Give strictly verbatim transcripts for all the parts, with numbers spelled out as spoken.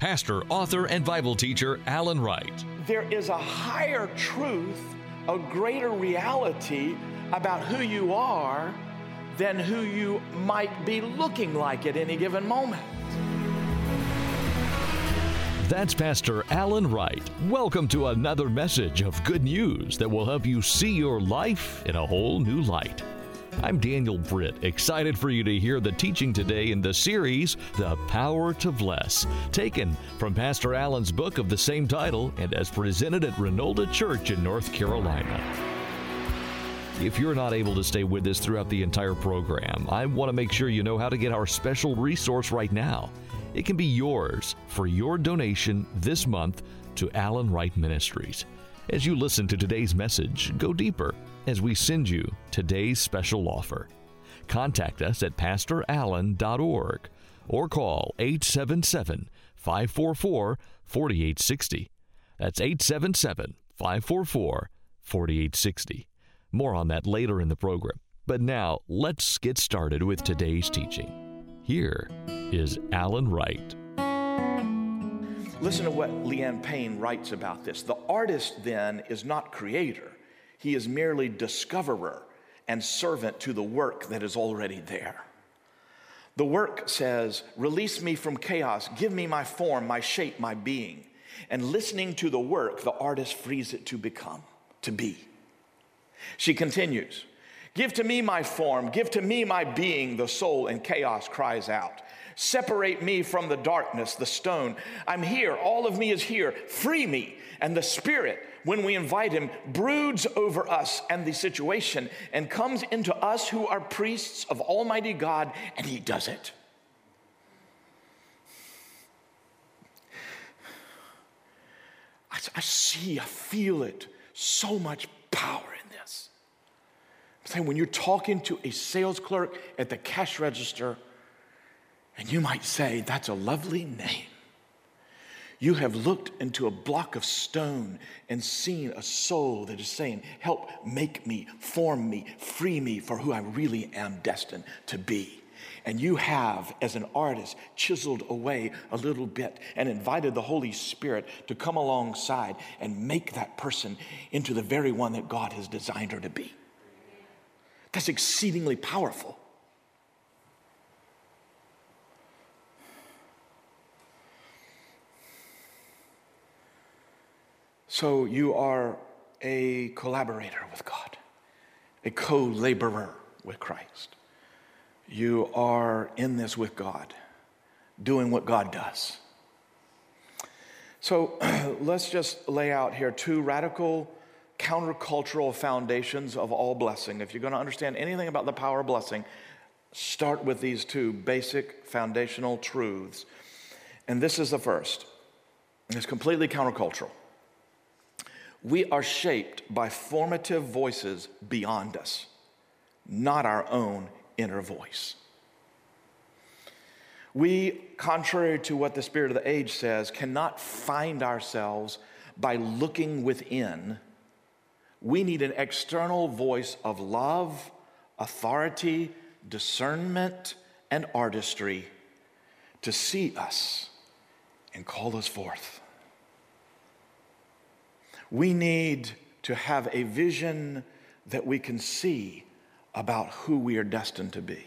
pastor, author, and Bible teacher Alan Wright. There is a higher truth, a greater reality about who you are than who you might be looking like at any given moment. That's Pastor Alan Wright. Welcome to another message of good news that will help you see your life in a whole new light. I'm Daniel Britt, excited for you to hear the teaching today in the series, The Power to Bless, taken from Pastor Alan's book of the same title and as presented at Renolda Church in North Carolina. If you're not able to stay with us throughout the entire program, I want to make sure you know how to get our special resource right now. It can be yours for your donation this month to Alan Wright Ministries. As you listen to today's message, go deeper as we send you today's special offer. Contact us at pastor allen dot org or call eight seven seven, five four four, four eight six zero. That's eight seven seven, five four four, four eight six zero. More on that later in the program. But now, let's get started with today's teaching. Here is Alan Wright. Listen to what Leanne Payne writes about this. The artist, then, is not creator. He is merely discoverer and servant to the work that is already there. The work says, release me from chaos, give me my form, my shape, my being. And listening to the work, the artist frees it to become, to be. She continues, give to me my form, give to me my being, the soul in chaos cries out. Separate me from the darkness, the stone. I'm here, all of me is here, free me. And the Spirit, when we invite Him, broods over us and the situation and comes into us who are priests of Almighty God, and He does it. I, I see, I feel it, so much power in this. I'm saying when you're talking to a sales clerk at the cash register, and you might say, that's a lovely name. You have looked into a block of stone and seen a soul that is saying, help make me, form me, free me for who I really am destined to be. And you have, as an artist, chiseled away a little bit and invited the Holy Spirit to come alongside and make that person into the very one that God has designed her to be. That's exceedingly powerful. So you are a collaborator with God, a co-laborer with Christ. You are in this with God, doing what God does. So let's just lay out here two radical countercultural foundations of all blessing. If you're going to understand anything about the power of blessing, start with these two basic foundational truths. And this is the first. It's completely countercultural. We are shaped by formative voices beyond us, not our own inner voice. We, contrary to what the spirit of the age says, cannot find ourselves by looking within. We need an external voice of love, authority, discernment, and artistry to see us and call us forth. We need to have a vision that we can see about who we are destined to be.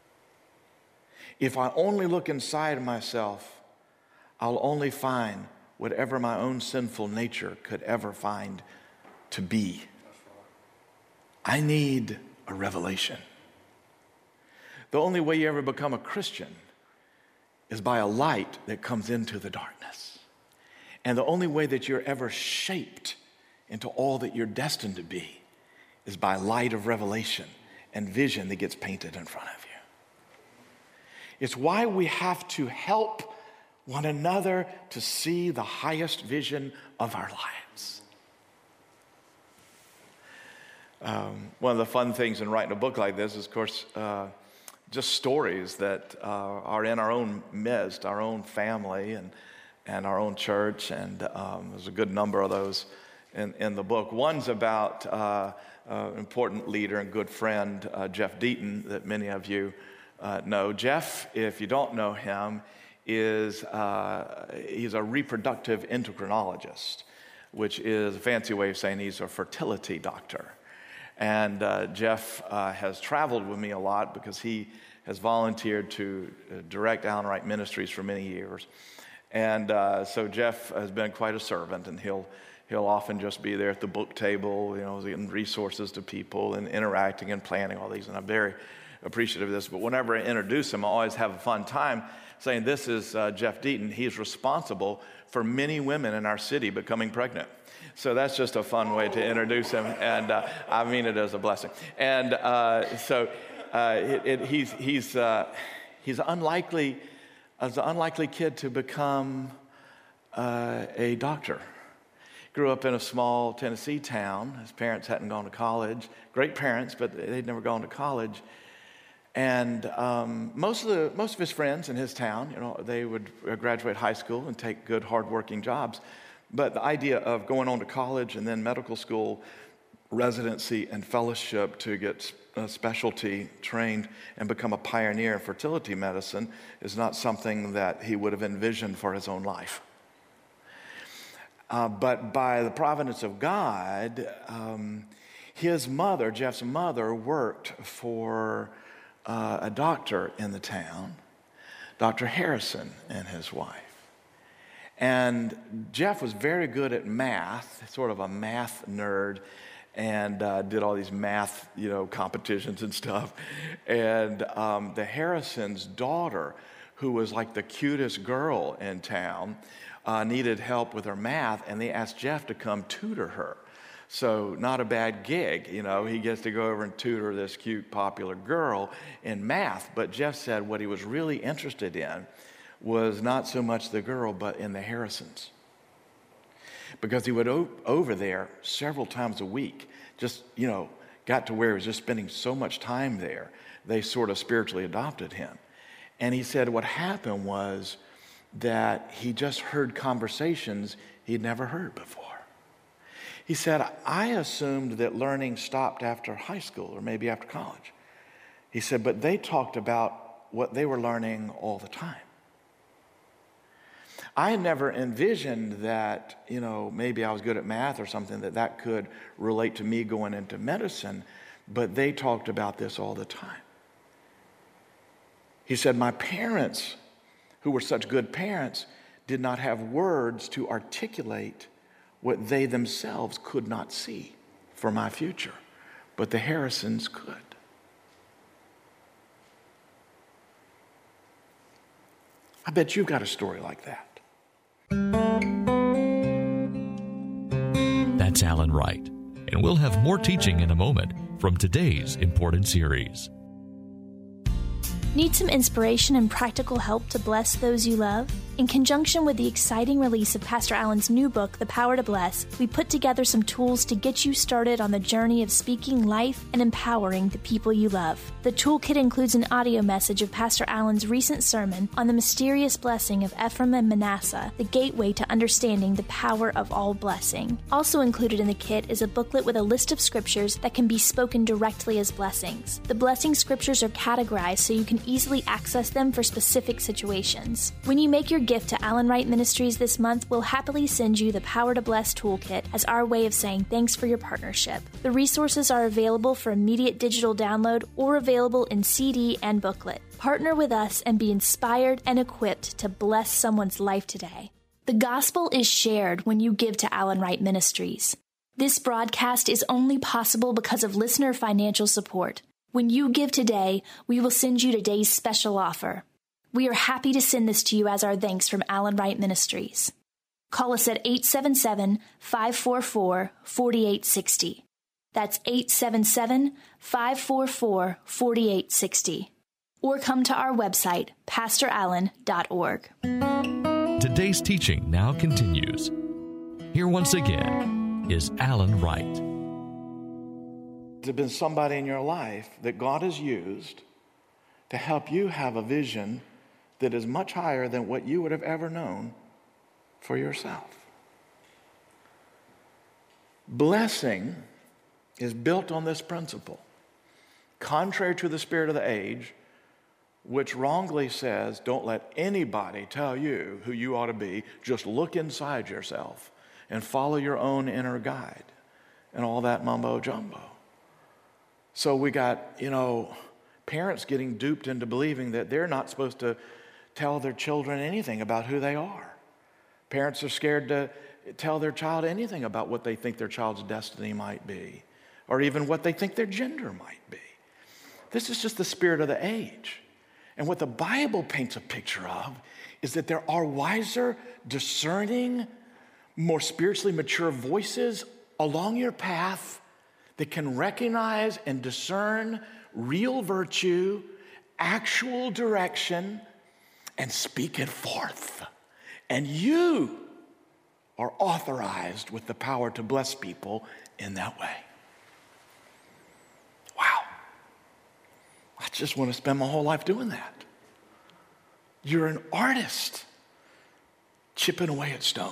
If I only look inside myself, I'll only find whatever my own sinful nature could ever find to be. I need a revelation. The only way you ever become a Christian is by a light that comes into the darkness. And the only way that you're ever shaped into all that you're destined to be is by light of revelation and vision that gets painted in front of you. It's why we have to help one another to see the highest vision of our lives. Um, one of the fun things in writing a book like this is, of course, uh, just stories that uh, are in our own midst, our own family, and and our own church, and um, there's a good number of those in, in the book. One's about uh, uh, important leader and good friend, uh, Jeff Deaton, that many of you uh, know. Jeff, if you don't know him, is uh, he's a reproductive endocrinologist, which is a fancy way of saying he's a fertility doctor. And uh, Jeff uh, has traveled with me a lot because he has volunteered to direct Alan Wright Ministries for many years. And uh, so Jeff has been quite a servant, and he'll he'll often just be there at the book table, you know, getting resources to people and interacting and planning all these. And I'm very appreciative of this. But whenever I introduce him, I always have a fun time saying, this is uh, Jeff Deaton. He's responsible for many women in our city becoming pregnant. So that's just a fun way to introduce him, and uh, I mean it as a blessing. And uh, so uh, it, it, he's he's uh, he's unlikely as an unlikely kid to become uh, a doctor. Grew up in a small Tennessee town. His parents hadn't gone to college. Great parents, but they'd never gone to college. And um, most of the most of his friends in his town, you know, they would graduate high school and take good, hard-working jobs. But the idea of going on to college and then medical school, residency, and fellowship to get a specialty trained and become a pioneer in fertility medicine is not something that he would have envisioned for his own life. Uh, but by the providence of God, um, his mother, Jeff's mother, worked for uh, a doctor in the town, Doctor Harrison and his wife. And Jeff was very good at math, sort of a math nerd, and uh, did all these math, you know, competitions and stuff. And um, the Harrison's daughter, who was like the cutest girl in town, uh, needed help with her math, and they asked Jeff to come tutor her. So not a bad gig, you know, he gets to go over and tutor this cute, popular girl in math. But Jeff said what he was really interested in was not so much the girl, but in the Harrisons. Because he would o- over there several times a week, just, you know, got to where he was just spending so much time there, they sort of spiritually adopted him. And he said what happened was that he just heard conversations he'd never heard before. He said, I assumed that learning stopped after high school or maybe after college. He said, but they talked about what they were learning all the time. I had never envisioned that, you know, maybe I was good at math or something, that that could relate to me going into medicine, but they talked about this all the time. He said, my parents, who were such good parents, did not have words to articulate what they themselves could not see for my future, but the Harrisons could. I bet you've got a story like that. That's Alan Wright, and we'll have more teaching in a moment from today's important series. Need some inspiration and practical help to bless those you love? In conjunction with the exciting release of Pastor Allen's new book, The Power to Bless, we put together some tools to get you started on the journey of speaking life and empowering the people you love. The toolkit includes an audio message of Pastor Allen's recent sermon on the mysterious blessing of Ephraim and Manasseh, the gateway to understanding the power of all blessing. Also included in the kit is a booklet with a list of scriptures that can be spoken directly as blessings. The blessing scriptures are categorized so you can easily access them for specific situations. When you make your gift to Alan Wright Ministries this month, we'll happily send you the Power to Bless toolkit as our way of saying thanks for your partnership. The resources are available for immediate digital download or available in C D and booklet. Partner with us and be inspired and equipped to bless someone's life today. The gospel is shared when you give to Alan Wright Ministries. This broadcast is only possible because of listener financial support. When you give today, we will send you today's special offer. We are happy to send this to you as our thanks from Alan Wright Ministries. Call us at eight seven seven, five four four, four eight six zero. That's eight seven seven, five four four, four eight six zero. Or come to our website, pastor allen dot org. Today's teaching now continues. Here once again is Alan Wright. There's been somebody in your life that God has used to help you have a vision that is much higher than what you would have ever known for yourself. Blessing is built on this principle. Contrary to the spirit of the age, which wrongly says, don't let anybody tell you who you ought to be. Just look inside yourself and follow your own inner guide and all that mumbo jumbo. So we got, you know, parents getting duped into believing that they're not supposed to tell their children anything about who they are. Parents are scared to tell their child anything about what they think their child's destiny might be, or even what they think their gender might be. This is just the spirit of the age. And what the Bible paints a picture of is that there are wiser, discerning, more spiritually mature voices along your path that can recognize and discern real virtue, actual direction, and speak it forth. And you are authorized with the power to bless people in that way. Wow. I just want to spend my whole life doing that. You're an artist chipping away at stone.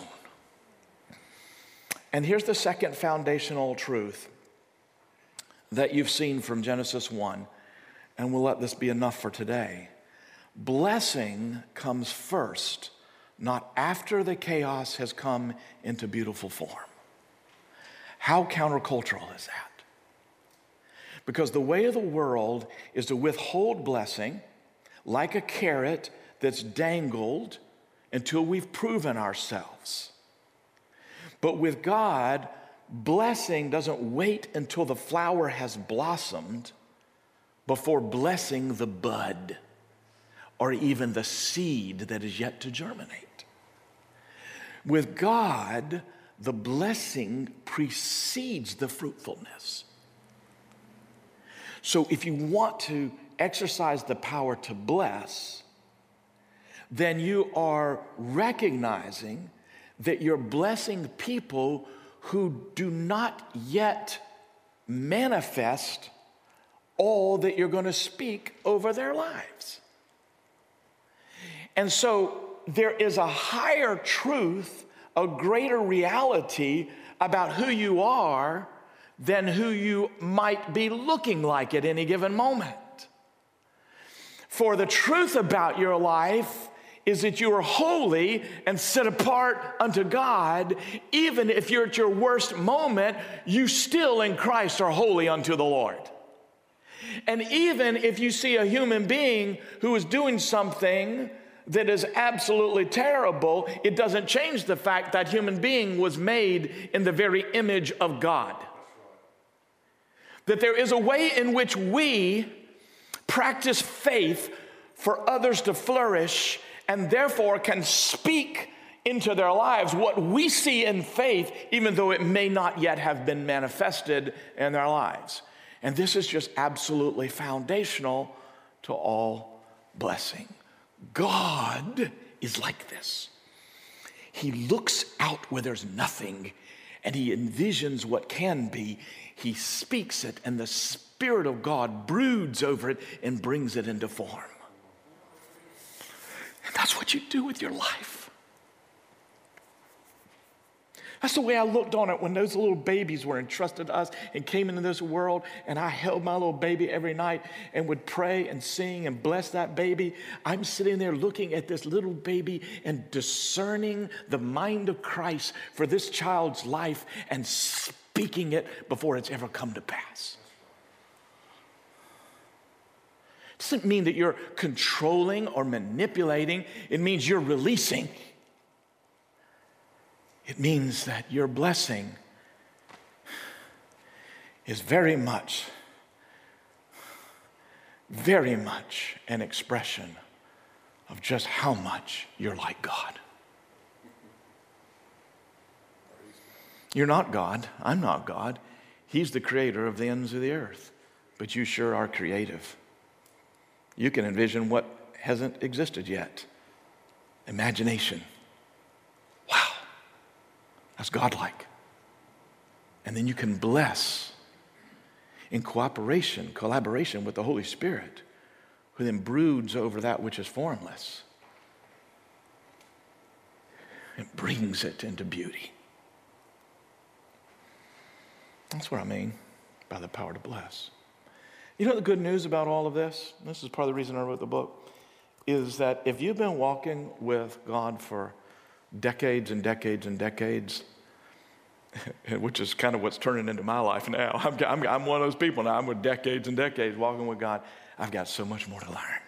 And here's the second foundational truth that you've seen from Genesis one, and we'll let this be enough for today. Blessing comes first, not after the chaos has come into beautiful form. How countercultural is that? Because the way of the world is to withhold blessing like a carrot that's dangled until we've proven ourselves. But with God, blessing doesn't wait until the flower has blossomed before blessing the bud or even the seed that is yet to germinate. With God, the blessing precedes the fruitfulness. So if you want to exercise the power to bless, then you are recognizing that you're blessing people who do not yet manifest all that you're going to speak over their lives. And so there is a higher truth, a greater reality about who you are than who you might be looking like at any given moment. For the truth about your life is that you are holy and set apart unto God. Even if you're at your worst moment, you still in Christ are holy unto the Lord. And even if you see a human being who is doing something that is absolutely terrible, it doesn't change the fact that human being was made in the very image of God. That there is a way in which we practice faith for others to flourish, and therefore can speak into their lives what we see in faith, even though it may not yet have been manifested in their lives. And this is just absolutely foundational to all blessing. God is like this. He looks out where there's nothing, and he envisions what can be. He speaks it, and the Spirit of God broods over it and brings it into form. And that's what you do with your life. That's the way I looked on it when those little babies were entrusted to us and came into this world, and I held my little baby every night and would pray and sing and bless that baby. I'm sitting there looking at this little baby and discerning the mind of Christ for this child's life and speaking it before it's ever come to pass. It doesn't mean that you're controlling or manipulating. It means you're releasing. It means that your blessing is very much, very much an expression of just how much you're like God. You're not God. I'm not God. He's the creator of the ends of the earth. But you sure are creative. You can envision what hasn't existed yet. Imagination. Wow. That's godlike. And then you can bless in cooperation, collaboration with the Holy Spirit, who then broods over that which is formless. It brings it into beauty. That's what I mean by the power to bless. You know the good news about all of this? This is part of the reason I wrote the book, is that if you've been walking with God for decades and decades and decades, which is kind of what's turning into my life now. I'm, I'm, I'm one of those people now. I'm with decades and decades walking with God. I've got so much more to learn.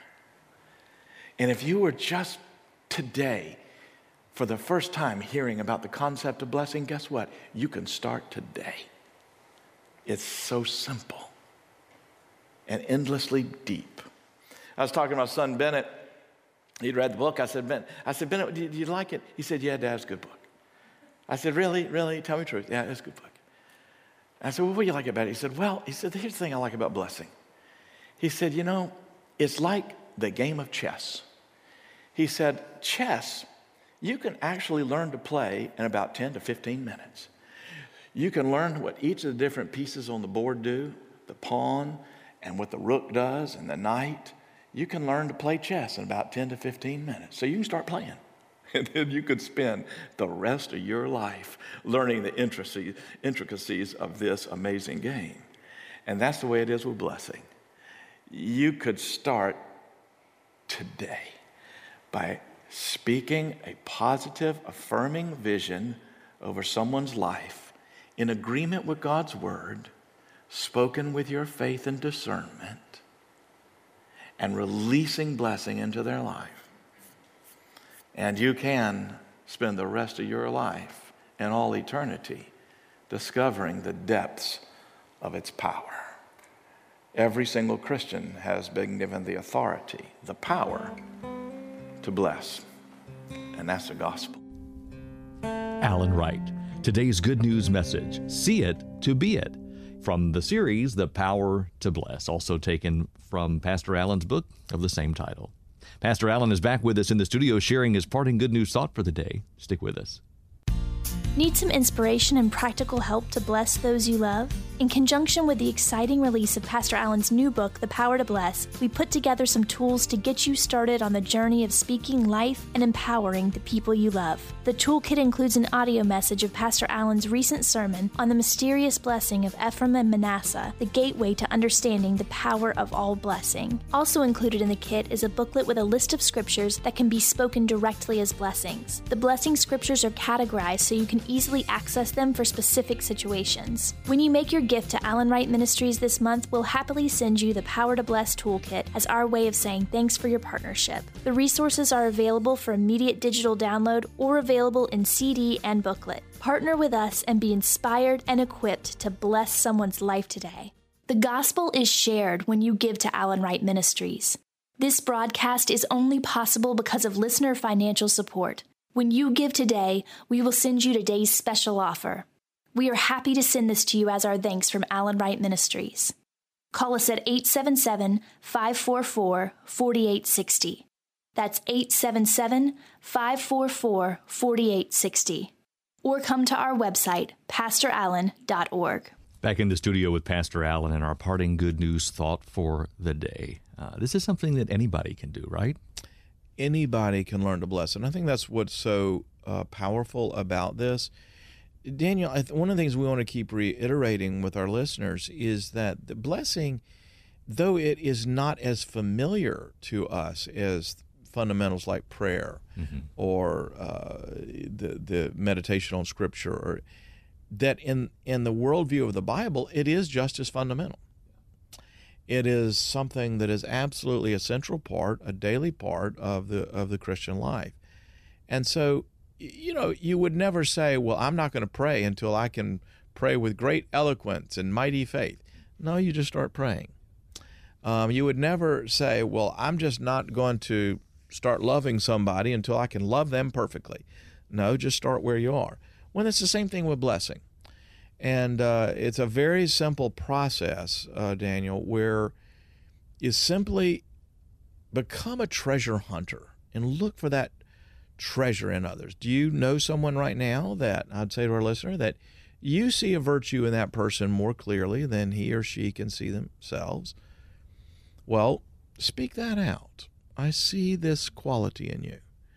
And if you were just today, for the first time, hearing about the concept of blessing, guess what? You can start today. It's so simple and endlessly deep. I was talking to my son Bennett. He'd read the book. I said, Ben, I said, Bennett, do you, do you like it? He said, yeah, Dad, it's a good book. I said, really, really? Tell me the truth. Yeah, it's a good book. I said, well, what do you like about it? He said, well, he said, here's the thing I like about blessing. He said, you know, it's like the game of chess. He said, chess, you can actually learn to play in about ten to fifteen minutes. You can learn what each of the different pieces on the board do, the pawn, and what the rook does, and the knight. You can learn to play chess in about ten to fifteen minutes. So you can start playing. And then you could spend the rest of your life learning the intricacies of this amazing game. And that's the way it is with blessing. You could start today by speaking a positive, affirming vision over someone's life in agreement with God's word, spoken with your faith and discernment, and releasing blessing into their life. And you can spend the rest of your life and all eternity discovering the depths of its power. Every single Christian has been given the authority, the power to bless. And that's the gospel. Alan Wright, today's good news message, see it to be it, from the series, The Power to Bless, also taken from Pastor Alan's book of the same title. Pastor Alan is back with us in the studio sharing his parting good news thought for the day. Stick with us. Need some inspiration and practical help to bless those you love? In conjunction with the exciting release of Pastor Alan's new book, The Power to Bless, we put together some tools to get you started on the journey of speaking life and empowering the people you love. The toolkit includes an audio message of Pastor Alan's recent sermon on the mysterious blessing of Ephraim and Manasseh, the gateway to understanding the power of all blessing. Also included in the kit is a booklet with a list of scriptures that can be spoken directly as blessings. The blessing scriptures are categorized so you can easily access them for specific situations. When you make your gift to Alan Wright Ministries this month, we'll happily send you the Power to Bless toolkit as our way of saying thanks for your partnership. The resources are available for immediate digital download or available in C D and booklet. Partner with us and be inspired and equipped to bless someone's life today. The gospel is shared when you give to Alan Wright Ministries. This broadcast is only possible because of listener financial support. When you give today, we will send you today's special offer. We are happy to send this to you as our thanks from Alan Wright Ministries. Call us at eight seven seven, five four four, four eight six zero. That's eight seven seven, five four four, four eight six zero. Or come to our website, pastor allen dot org. Back in the studio with Pastor Alan and our parting good news thought for the day. Uh, this is something that anybody can do, right? Anybody can learn to bless. And I think that's what's so uh, powerful about this. Daniel, I th- one of the things we want to keep reiterating with our listeners is that the blessing, though it is not as familiar to us as fundamentals like prayer mm-hmm. or uh, the, the meditation on Scripture, or that in, in the worldview of the Bible, it is just as fundamental. It is something that is absolutely a central part, a daily part of the of the Christian life. And so, you know, you would never say, well, I'm not going to pray until I can pray with great eloquence and mighty faith. No, you just start praying. Um, you would never say, well, I'm just not going to start loving somebody until I can love them perfectly. No, just start where you are. Well, it's the same thing with blessing. And uh, it's a very simple process, uh, Daniel, where you simply become a treasure hunter and look for that treasure in others. Do you know someone right now that, I'd say to our listener, that you see a virtue in that person more clearly than he or she can see themselves? Well, speak that out. I see this quality in you.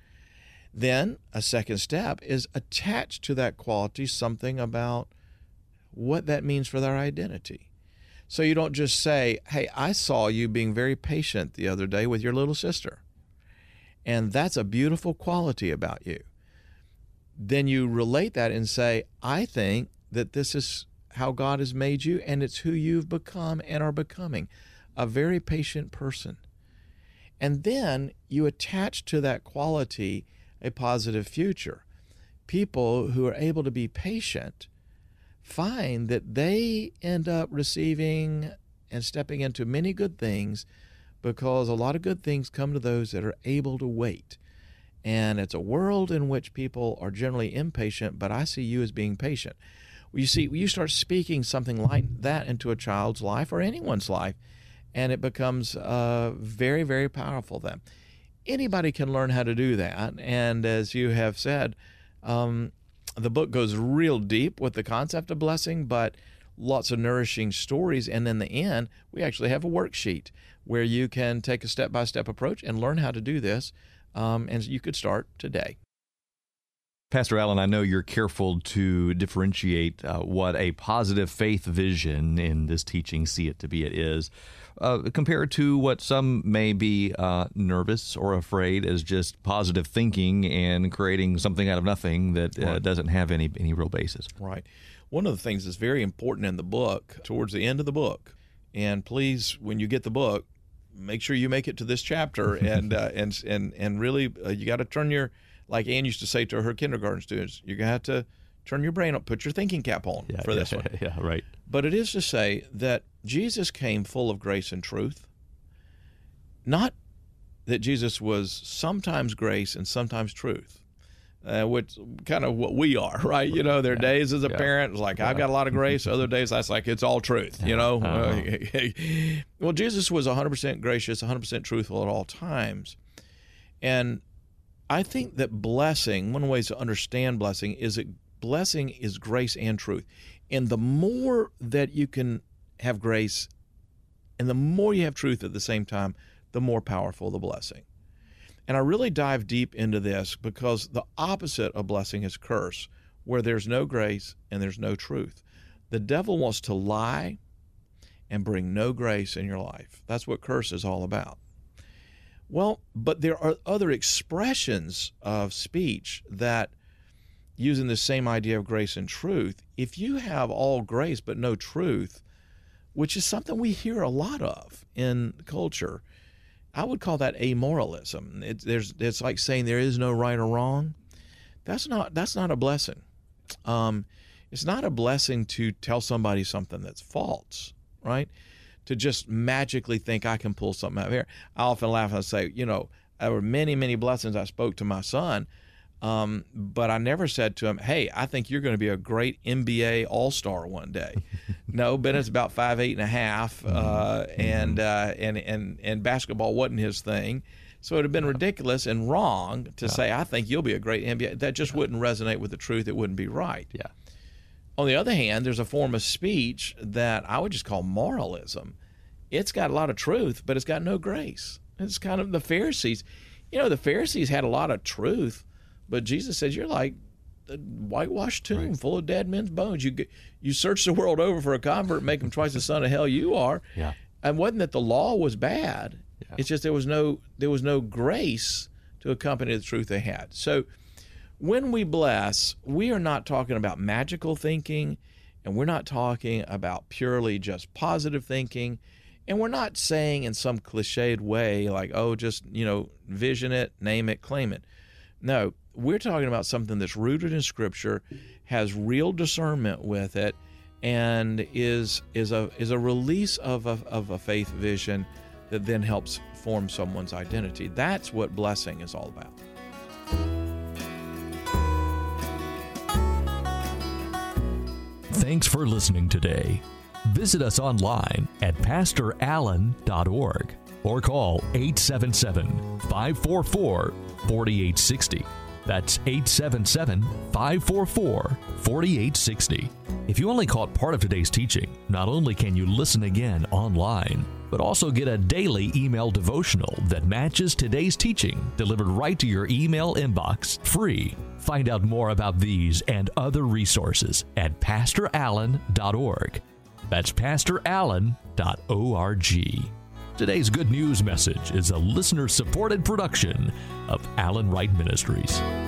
Then a second step is attach to that quality something about what that means for their identity. So you don't just say, hey, I saw you being very patient the other day with your little sister, and that's a beautiful quality about you. Then you relate that and say, I think that this is how God has made you, and it's who you've become and are becoming, a very patient person. And then you attach to that quality a positive future. People who are able to be patient find that they end up receiving and stepping into many good things, because a lot of good things come to those that are able to wait. And it's a world in which people are generally impatient, but I see you as being patient. You see, you start speaking something like that into a child's life or anyone's life, and it becomes uh, very, very powerful then. Anybody can learn how to do that, and as you have said, um, the book goes real deep with the concept of blessing, but lots of nourishing stories. And in the end, we actually have a worksheet where you can take a step-by-step approach and learn how to do this, um, and you could start today. Pastor Allen, I know you're careful to differentiate uh, what a positive faith vision in this teaching, See It to Be It, is, uh, compared to what some may be uh, nervous or afraid as just positive thinking and creating something out of nothing that uh, right. doesn't have any, any real basis. Right. One of the things that's very important in the book, towards the end of the book, and please, when you get the book, make sure you make it to this chapter, and uh, and and and really, uh, you got to turn your, like Ann used to say to her kindergarten students, you're going to have to turn your brain up, put your thinking cap on yeah, for yeah, this one. Yeah, right. But it is to say that Jesus came full of grace and truth, not that Jesus was sometimes grace and sometimes truth, uh, which kind of what we are, right? You know, there are yeah, days as a yeah, parent, it's like, yeah. I've got a lot of grace. Other days, that's like, it's all truth, you know? Uh-huh. Well, Jesus was one hundred percent gracious, one hundred percent truthful at all times. And I think that blessing, one way to understand blessing is that blessing is grace and truth. And the more that you can have grace and the more you have truth at the same time, the more powerful the blessing. And I really dive deep into this because the opposite of blessing is curse, where there's no grace and there's no truth. The devil wants to lie and bring no grace in your life. That's what curse is all about. Well, but there are other expressions of speech that, using the same idea of grace and truth, if you have all grace but no truth, which is something we hear a lot of in culture, I would call that amoralism. It, there's, it's like saying there is no right or wrong. That's not, that's not a blessing. Um, it's not a blessing to tell somebody something that's false, right? To just magically think I can pull something out of here. I often laugh and I say, you know, there were many, many blessings I spoke to my son, um, but I never said to him, hey, I think you're going to be a great N B A all-star one day. No, Bennett's about five, eight and a half, uh, and, uh, and, and, and basketball wasn't his thing. So it would have been ridiculous and wrong to yeah. say, I think you'll be a great N B A. That just yeah. wouldn't resonate with the truth. It wouldn't be right. Yeah. On the other hand, there's a form of speech that I would just call moralism. It's got a lot of truth, but it's got no grace. It's kind of the Pharisees. You know, the Pharisees had a lot of truth, but Jesus says, you're like a whitewashed tomb right. full of dead men's bones. You you search the world over for a convert, make them twice the son of hell you are. Yeah. And wasn't that the law was bad. Yeah. It's just there was no there was no grace to accompany the truth they had. So when we bless, we are not talking about magical thinking, and we're not talking about purely just positive thinking, and we're not saying in some cliched way like, oh, just, you know, vision it, name it, claim it. No, we're talking about something that's rooted in Scripture, has real discernment with it, and is is a is a release of a, of a faith vision that then helps form someone's identity. That's what blessing is all about. Thanks for listening today. Visit us online at pastor allen dot org or call eight seven seven, five four four, four eight six zero. That's eight seven seven, five four four, four eight six zero. If you only caught part of today's teaching, not only can you listen again online, but also get a daily email devotional that matches today's teaching delivered right to your email inbox, free. Find out more about these and other resources at pastor allen dot org. That's pastor allen dot org. Today's Good News message is a listener-supported production of Alan Wright Ministries.